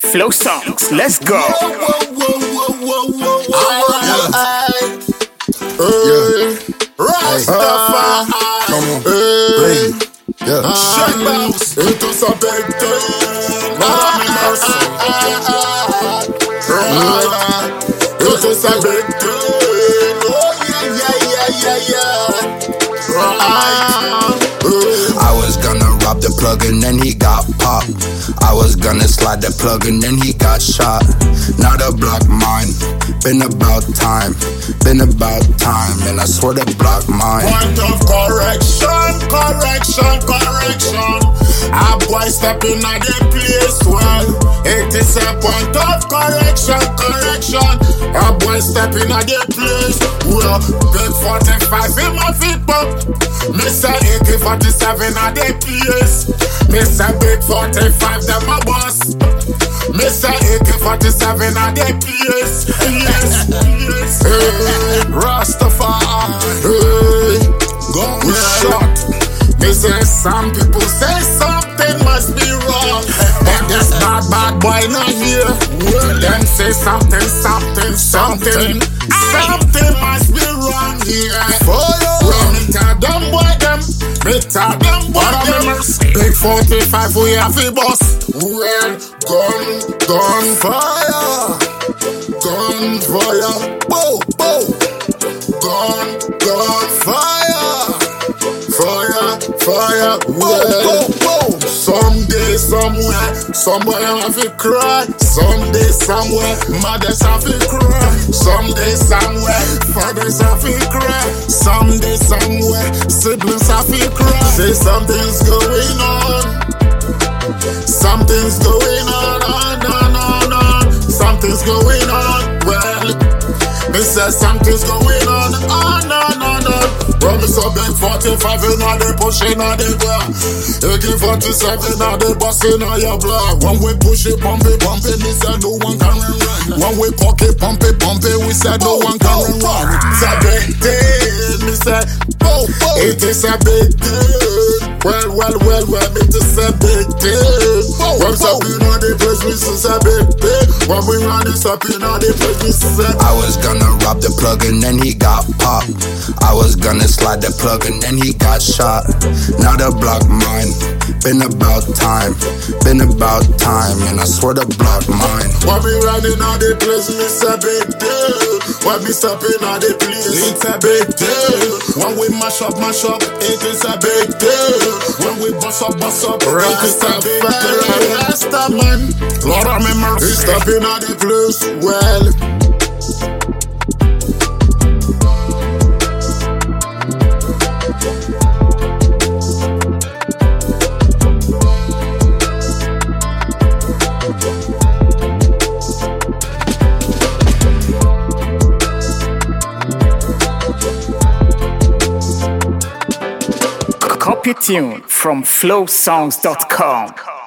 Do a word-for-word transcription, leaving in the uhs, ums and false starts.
Flow Songs, let's go. Whoa, whoa, whoa, whoa, whoa, whoa. Aye, Hey, Rastafari. Come on, Hey, yeah. Shut bounce. Into some big thing. Lord have mercy. Into some big thing. Oh, yeah, yeah, yeah, yeah, yeah. I was gonna rob the plug and then he got popped. I was gonna slide the plug and then he got shot. Now the block mine. Been about time. Been about time. And I swear to block mine. Point of correction, correction, correction. A boy stepping at the place well. It is a point of correction, correction. A boy stepping at the place well. Big forty-five in my feet pump. Mister A K forty-seven at the place. Mister Big forty-five, them my boss. Mister A K forty-seven at the place. Yes, yes. Hey, Rastafari. Hey, gun shot. Me say some people say something must be wrong. And this bad bad boy not here. Them say something, something, something. Something must be wrong here. Well, me tell them boy them. Me tell them boy them. Big forty-five we have a boss. Well, gun, gun fire. Gun fire. Bow, bow. Gun, gun fire. Fire, fire, well. Someday, somewhere, somewhere I feel cry. Someday, somewhere, mothers I feel cry. Someday, somewhere, fathers I feel cry. Someday, somewhere, siblings I feel cry. Say something's going on. Something's going on, on, on, on, on. Something's going on, well. Me say something's going on, on, on, on, on. Promise a big forty-five in all the pushing on the bar. A K forty-seven on the busting on your block. When we push it, pump it, pump it, we say no one can run run. When we cock it, pump it, pump it, we say no one can run run. It's a big deal, me say, oh, oh. It is a big deal. Well, well, well, well, it is a big deal. When something on the place, we say a big deal. When we run this up in on the place, we say I was gonna rob the plug and then he got popped. I was gonna slide the plug and then he got shot. Now the block mine. Been about time. Been about time. And I swear to block mine. When we running on the place, it's a big deal. When we stepping on the place, it's a big deal. When we mash up, mash up, it is a big deal. When we bust up, bust up, it is a big deal. Rasta man, Lord have mercy, stepping on the place, well. Copy tune from flow songs dot com.